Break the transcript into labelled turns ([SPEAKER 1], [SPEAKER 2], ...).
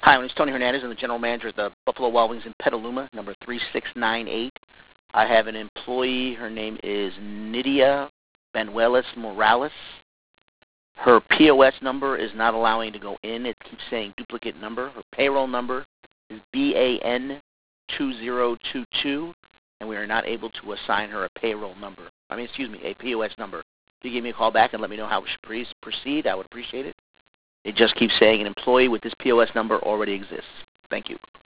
[SPEAKER 1] Hi, my name is Tony Hernandez. I'm the general manager at the Buffalo Wild Wings in Petaluma, number 3698. I have an employee. Her name is Nydia Banuelos Morales. Her POS number is not allowing to go in. It keeps saying duplicate number. Her payroll number is BAN2022, and we are not able to assign her a payroll number. A POS number. If you give me a call back and let me know how we should proceed, I would appreciate it. It just keeps saying an employee with this POS number already exists. Thank you.